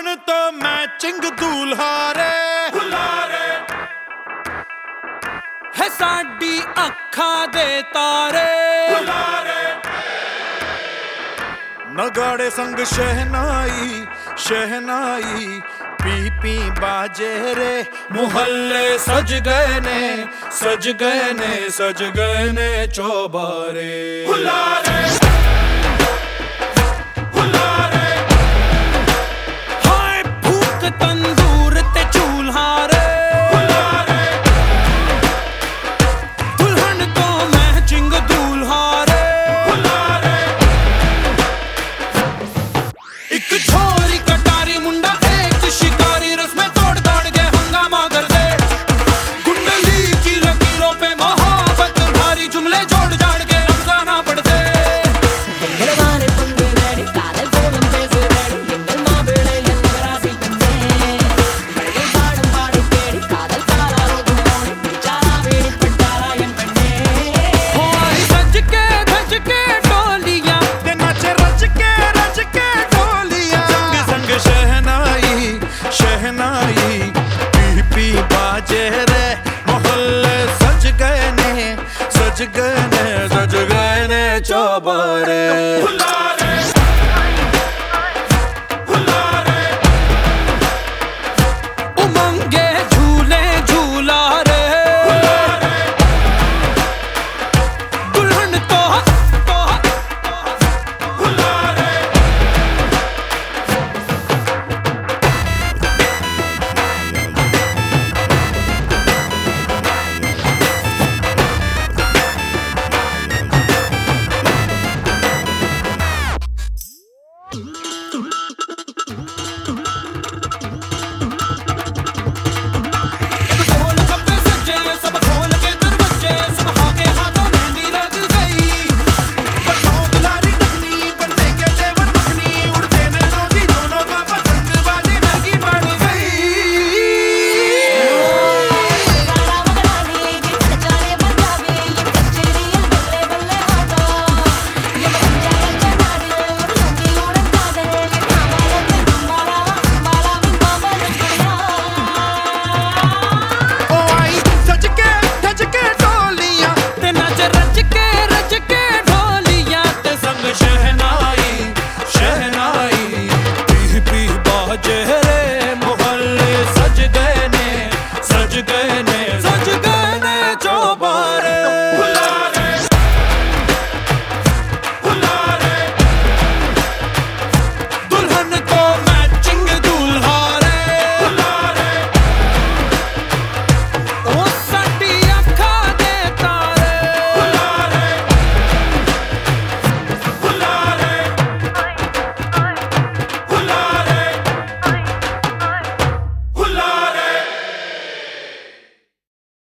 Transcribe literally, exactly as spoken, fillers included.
दुल्हन तो मैचिंग दूल्हा रे, है साडी अखां दे तारे, नगाड़े संग शहनाई शहनाई पी पी बाजे रे, मुहल्ले सज गए ने सज गए ने सज गए ने चौबारे। हाय फूक तंदूर ते चूल्हा रे, दुल्हन तो मैचिंग दूल्हा रे, एक छोरी कटारी मुंडा एक शिकारी, रस्में तोड़ दाड़ के हंगामा कर दे, कुंडली की लकीरों पे मोहब्बत भारी, जुमले जोड़ जाड़ के रमजाना पड़ दे। सज के धज के डोलियां ते नाचे रच के रच के डोलियां, संग संग शहनाई शहनाई पी पी बाजे रे, मोहल्ले सज गए ने सज गए ने सज गए ने चौबारे।